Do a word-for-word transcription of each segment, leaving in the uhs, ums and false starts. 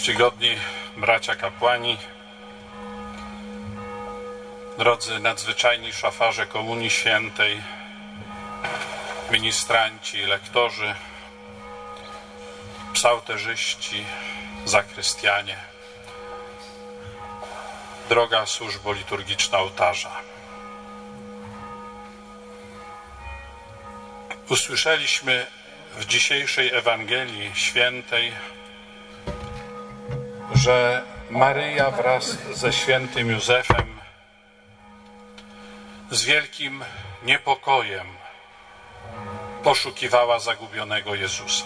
Czcigodni bracia kapłani, drodzy nadzwyczajni szafarze Komunii Świętej, ministranci, lektorzy, psałterzyści, zakrystianie, droga służbo liturgiczna ołtarza. Usłyszeliśmy w dzisiejszej Ewangelii Świętej, że Maryja wraz ze świętym Józefem z wielkim niepokojem poszukiwała zagubionego Jezusa.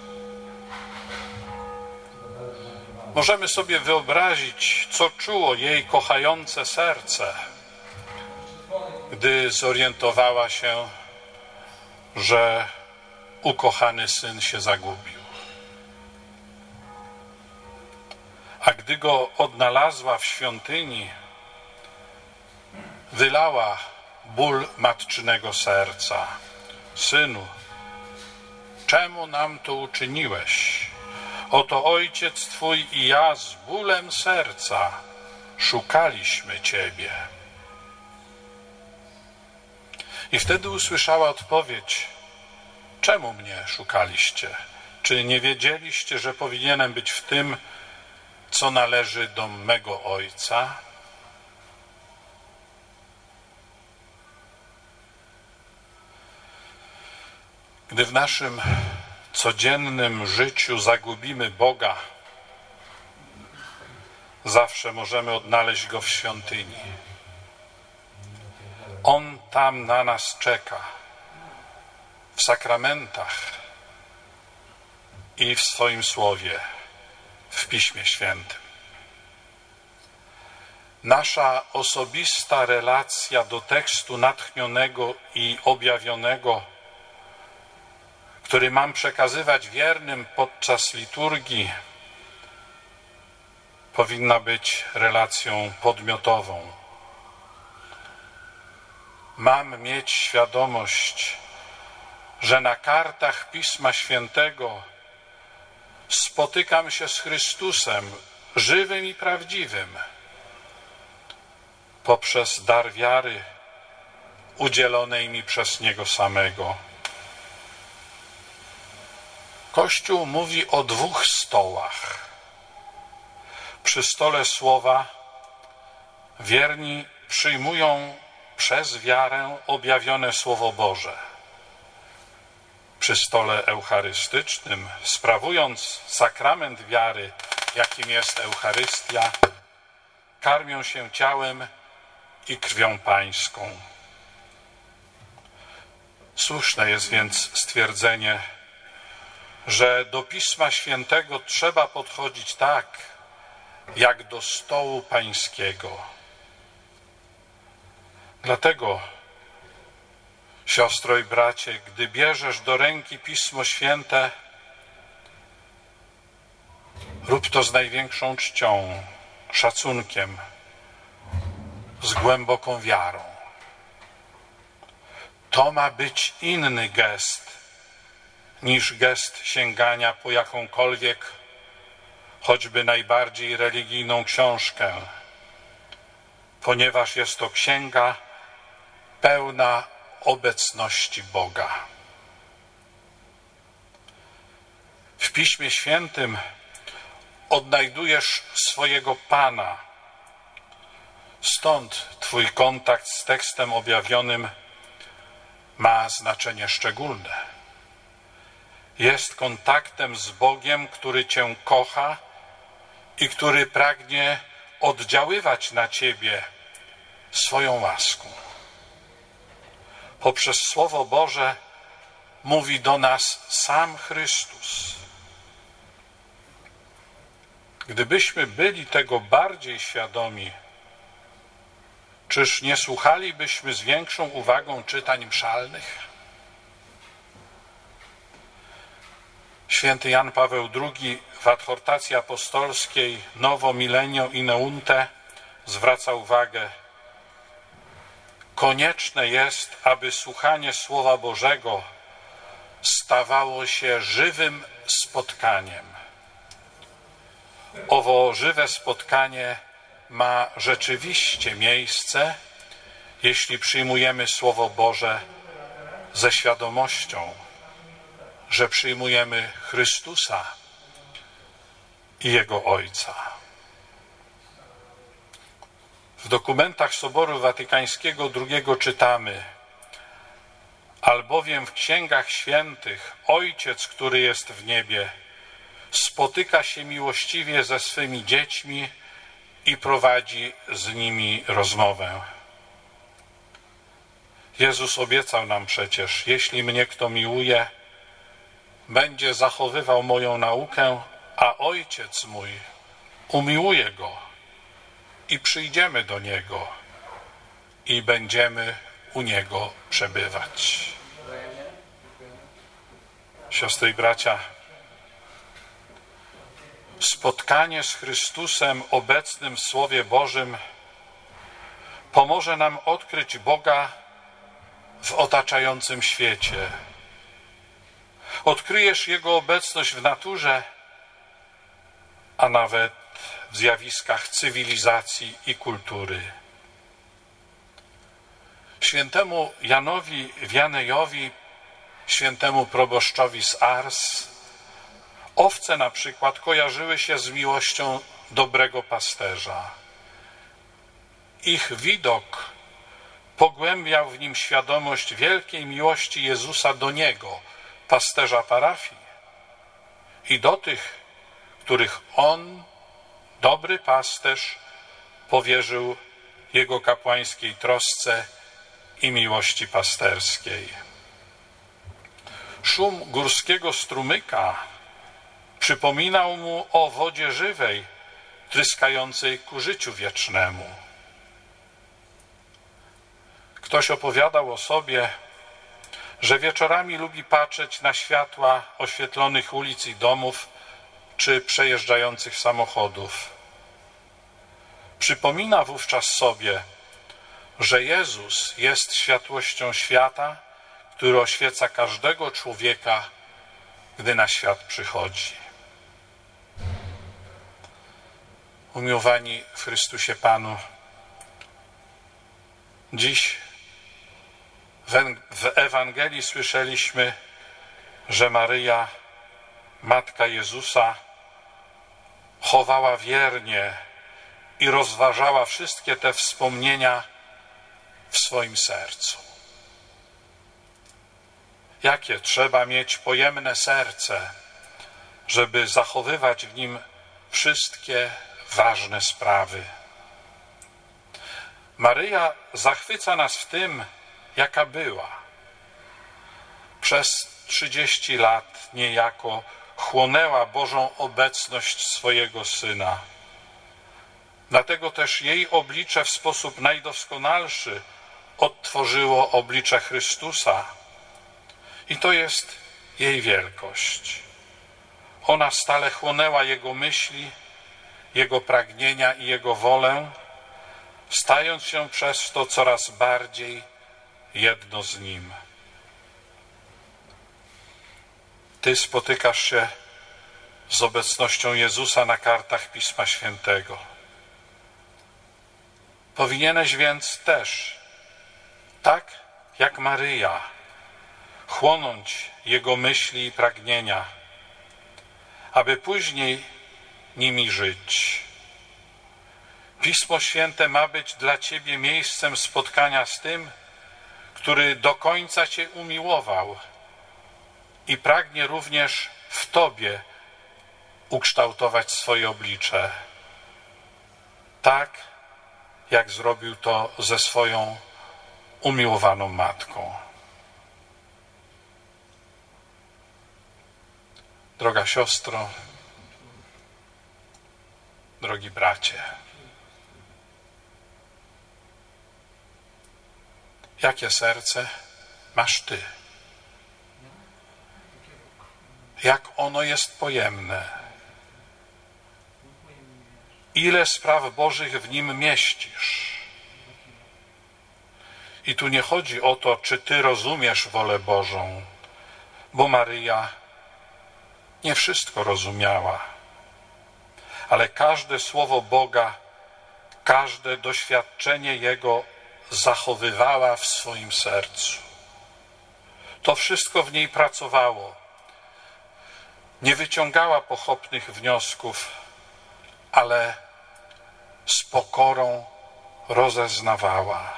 Możemy sobie wyobrazić, co czuło jej kochające serce, gdy zorientowała się, że ukochany syn się zagubił. A gdy go odnalazła w świątyni, wylała ból matczynego serca. Synu, czemu nam to uczyniłeś? Oto ojciec twój i ja z bólem serca szukaliśmy ciebie. I wtedy usłyszała odpowiedź: czemu mnie szukaliście? Czy nie wiedzieliście, że powinienem być w tym, co należy do mego Ojca? Gdy w naszym codziennym życiu zagubimy Boga, zawsze możemy odnaleźć Go w świątyni. On tam na nas czeka, w sakramentach i w swoim Słowie, w Piśmie Świętym. Nasza osobista relacja do tekstu natchnionego i objawionego, który mam przekazywać wiernym podczas liturgii, powinna być relacją podmiotową. Mam mieć świadomość, że na kartach Pisma Świętego spotykam się z Chrystusem, żywym i prawdziwym, poprzez dar wiary udzielonej mi przez Niego samego. Kościół mówi o dwóch stołach. Przy stole Słowa wierni przyjmują przez wiarę objawione Słowo Boże. Przy stole eucharystycznym, sprawując sakrament wiary, jakim jest Eucharystia, karmią się ciałem i krwią Pańską. Słuszne jest więc stwierdzenie, że do Pisma Świętego trzeba podchodzić tak, jak do stołu Pańskiego. Dlatego, siostro i bracie, gdy bierzesz do ręki Pismo Święte, rób to z największą czcią, szacunkiem, z głęboką wiarą. To ma być inny gest niż gest sięgania po jakąkolwiek, choćby najbardziej religijną książkę, ponieważ jest to księga pełna obecności Boga. W Piśmie Świętym odnajdujesz swojego Pana. Stąd Twój kontakt z tekstem objawionym ma znaczenie szczególne. Jest kontaktem z Bogiem, który Cię kocha i który pragnie oddziaływać na Ciebie swoją łaską. Poprzez Słowo Boże mówi do nas sam Chrystus. Gdybyśmy byli tego bardziej świadomi, czyż nie słuchalibyśmy z większą uwagą czytań mszalnych? Święty Jan Paweł drugi w adhortacji apostolskiej Novo Millennio Ineunte zwraca uwagę: konieczne jest, aby słuchanie Słowa Bożego stawało się żywym spotkaniem. Owo żywe spotkanie ma rzeczywiście miejsce, jeśli przyjmujemy Słowo Boże ze świadomością, że przyjmujemy Chrystusa i Jego Ojca. W dokumentach Soboru Watykańskiego drugiego czytamy: albowiem w księgach świętych Ojciec, który jest w niebie, spotyka się miłościwie ze swymi dziećmi i prowadzi z nimi rozmowę. Jezus obiecał nam przecież: jeśli mnie kto miłuje, będzie zachowywał moją naukę, a Ojciec mój umiłuje go i przyjdziemy do Niego i będziemy u Niego przebywać. Siostry i bracia, spotkanie z Chrystusem obecnym w Słowie Bożym pomoże nam odkryć Boga w otaczającym świecie. Odkryjesz Jego obecność w naturze, a nawet w zjawiskach cywilizacji i kultury. Świętemu Janowi Wianejowi, świętemu proboszczowi z Ars, owce na przykład kojarzyły się z miłością dobrego pasterza. Ich widok pogłębiał w nim świadomość wielkiej miłości Jezusa do niego, pasterza parafii, i do tych, których on, dobry pasterz, powierzył jego kapłańskiej trosce i miłości pasterskiej. Szum górskiego strumyka przypominał mu o wodzie żywej, tryskającej ku życiu wiecznemu. Ktoś opowiadał o sobie, że wieczorami lubi patrzeć na światła oświetlonych ulic i domów czy przejeżdżających samochodów. Przypomina wówczas sobie, że Jezus jest światłością świata, który oświeca każdego człowieka, gdy na świat przychodzi. Umiłowani w Chrystusie Panu, dziś w Ewangelii słyszeliśmy, że Maryja, Matka Jezusa, chowała wiernie i rozważała wszystkie te wspomnienia w swoim sercu. Jakie trzeba mieć pojemne serce, żeby zachowywać w nim wszystkie ważne sprawy. Maryja zachwyca nas w tym, jaka była. Przez trzydzieści lat niejako chłonęła Bożą obecność swojego Syna. Dlatego też jej oblicze w sposób najdoskonalszy odtworzyło oblicze Chrystusa. I to jest jej wielkość. Ona stale chłonęła Jego myśli, Jego pragnienia i Jego wolę, stając się przez to coraz bardziej jedno z Nim. Ty spotykasz się z obecnością Jezusa na kartach Pisma Świętego. Powinieneś więc też, tak jak Maryja, chłonąć Jego myśli i pragnienia, aby później nimi żyć. Pismo Święte ma być dla Ciebie miejscem spotkania z tym, który do końca Cię umiłował i pragnie również w Tobie ukształtować swoje oblicze, tak jak zrobił to ze swoją umiłowaną matką. Droga siostro, drogi bracie, jakie serce masz Ty? Jak ono jest pojemne? Ile spraw Bożych w nim mieścisz? I tu nie chodzi o to, czy Ty rozumiesz wolę Bożą, bo Maryja nie wszystko rozumiała, ale każde słowo Boga, każde doświadczenie Jego zachowywała w swoim sercu. To wszystko w niej pracowało. Nie wyciągała pochopnych wniosków, ale z pokorą rozeznawała.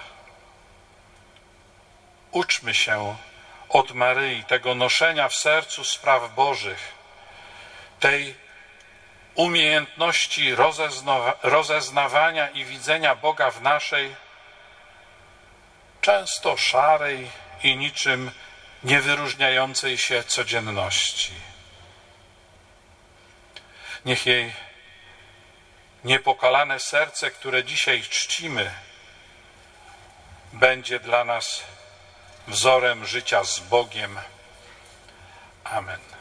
Uczmy się od Maryi tego noszenia w sercu spraw Bożych, tej umiejętności rozeznawania i widzenia Boga w naszej, często szarej i niczym niewyróżniającej się codzienności. Niech jej niepokalane serce, które dzisiaj czcimy, będzie dla nas wzorem życia z Bogiem. Amen.